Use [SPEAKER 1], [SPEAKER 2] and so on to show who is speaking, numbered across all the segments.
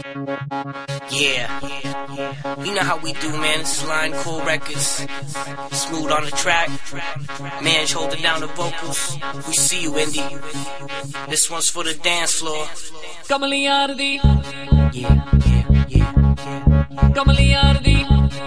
[SPEAKER 1] Yeah, you know how we do, man. This is Line Cool Records. Smooth on the track. Man's holding down the vocals. We see you, Indy. This one's for the dance floor.
[SPEAKER 2] Kamali Ardi.
[SPEAKER 1] Yeah.
[SPEAKER 2] Kamali Ardi.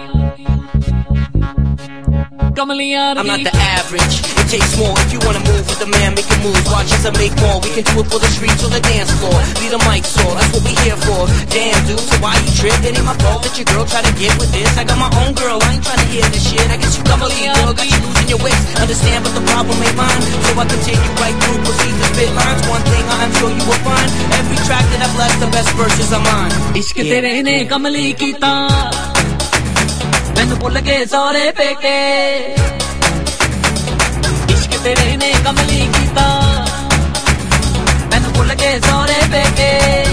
[SPEAKER 2] Kamali Ardi.
[SPEAKER 1] I'm not the average. It takes more if you wanna move with the man, make a move. Watch as I make more. We can do it for the streets or the dance floor. Leave the mic sore, that's what we here for. Damn, dude, so why you trip? It ain't my fault that your girl try to get with this. I got my own girl, I ain't trying to hear this shit. I guess you come a lead, girl, got you losing your wits. Understand, but the problem ain't mine. So I continue right through, proceed to spit lines. One thing I'm sure you will find. Every track that I bless, the best verses are mine.
[SPEAKER 2] इश्क तेरे ने कमली कीता मैनू भुल गए सारे पेके इश्क तेरे ने कमली कीता मैनू भुल गए सारे पेके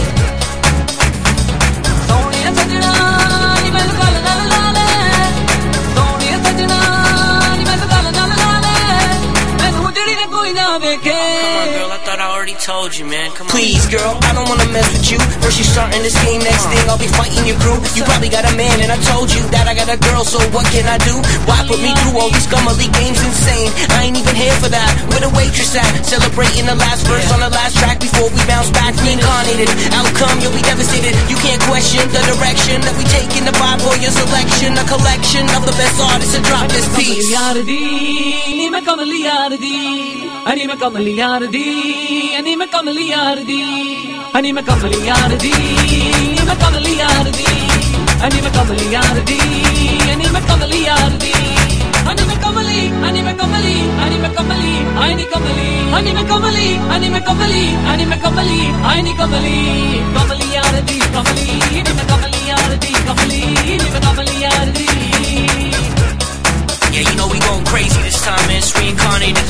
[SPEAKER 2] सोनिया सजना नी मैनू गल गल ला ले सोनिया सजना नी मैनू गल गल ला ले मैनू उजड़ी ने कोई ना वेखे
[SPEAKER 1] Girl, I thought I already told you, man. Come on. Please, girl, I don't wanna mess with you. First you starting this game, next thing I'll be fighting your crew. You probably got a man, and I told you that I got a girl, so what can I do? Why put me through all these Gummerly games? Insane, I ain't even here for that. Where the waitress at? Celebrating the last verse on the last track before we bounce back. Reincarnated, outcome, you'll be devastated. You can't question the direction that we take in the vibe or your selection. A collection of the best artists to drop this piece.
[SPEAKER 2] Kamali Ardi, Ani me Kamali Ardi, Ani me Kamali Ardi, Ani me Kamali Ardi, me Kamali Ardi, Ani me Kamali Ardi, Ani me Kamali Ardi, Ani me Kamali, Ani me Kamali, Ani me Kamali, Ani Kamali, Ani me Kamali, Ani me Kamali, Ani me Kamali, Ani Kamali, Kamali Ardi, Kamali, Ani me Kamali Ardi, Kamali, Ani me Kamali Ardi.
[SPEAKER 1] Yeah, you know we going crazy this time, man. It's reincarnated.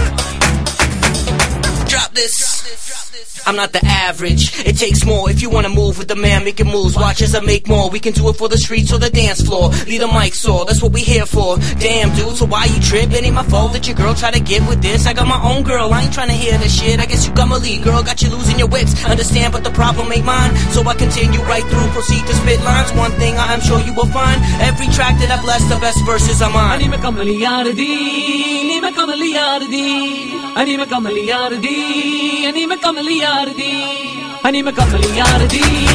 [SPEAKER 1] Drop this. I'm not the average. It takes more if you wanna move with the man, making moves. Watch as I make more. We can do it for the streets or the dance floor. Leave the mic sore, that's what we here for. Damn, dude, so why you trip? It ain't my fault that your girl try to get with this. I got my own girl, I ain't trying to hear this shit. I guess you got my lead, girl, got you losing your wits. Understand, but the problem ain't mine. So I continue right through, proceed to spit lines. One thing I'm sure you will find. Every track that I bless, the best verses are mine.
[SPEAKER 2] Ani me Kamali Ardi, Ani me Kamali Ardi, Ani me Kamali Ardi, Ani me Kamali Ardi, Ani me Kamali Ardi.